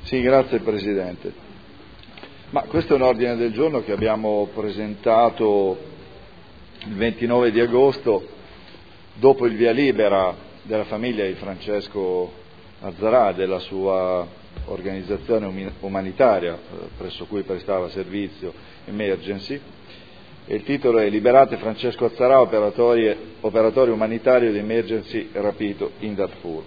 Sì, grazie Presidente. Questo è un ordine del giorno che abbiamo presentato il 29 di agosto, dopo il via libera della famiglia di Francesco Azzarà, della sua organizzazione umanitaria presso cui prestava servizio Emergency. Il titolo è "Liberate Francesco Azzarà, operatore umanitario di Emergency rapito in Darfur".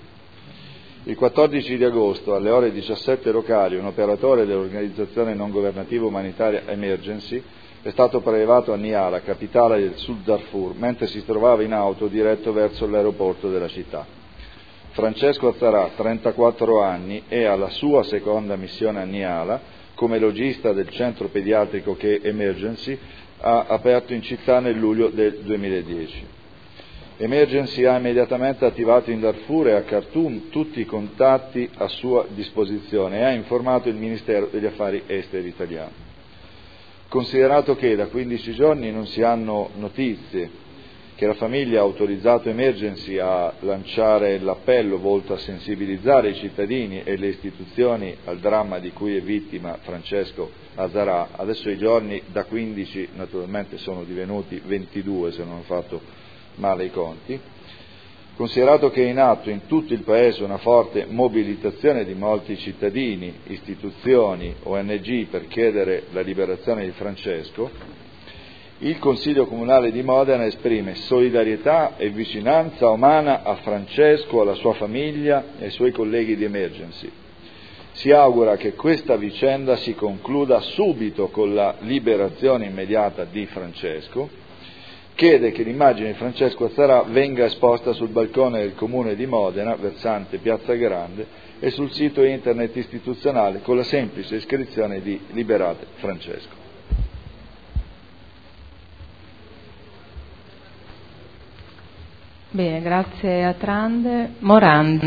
Il 14 di agosto, alle ore 17 locali, un operatore dell'organizzazione non governativa umanitaria Emergency è stato prelevato a Niala, capitale del Sud Darfur, mentre si trovava in auto diretto verso l'aeroporto della città. Francesco Azzarà, 34 anni, è alla sua seconda missione a Niala come logista del centro pediatrico che Emergency ha aperto in città nel luglio del 2010. Emergency ha immediatamente attivato in Darfur e a Khartoum tutti i contatti a sua disposizione e ha informato il Ministero degli Affari Esteri italiano. Considerato che da 15 giorni non si hanno notizie, che la famiglia ha autorizzato Emergency a lanciare l'appello volto a sensibilizzare i cittadini e le istituzioni al dramma di cui è vittima Francesco Azzarà, adesso i giorni da 15 naturalmente sono divenuti 22 se non ho fatto male i conti, considerato che è in atto in tutto il Paese una forte mobilitazione di molti cittadini, istituzioni, ONG per chiedere la liberazione di Francesco, il Consiglio Comunale di Modena esprime solidarietà e vicinanza umana a Francesco, alla sua famiglia e ai suoi colleghi di Emergency. Si augura che questa vicenda si concluda subito con la liberazione immediata di Francesco. Chiede che l'immagine di Francesco Azzarà venga esposta sul balcone del Comune di Modena, versante Piazza Grande, e sul sito internet istituzionale con la semplice iscrizione di "Liberate Francesco". Bene, grazie a Trande. Morando.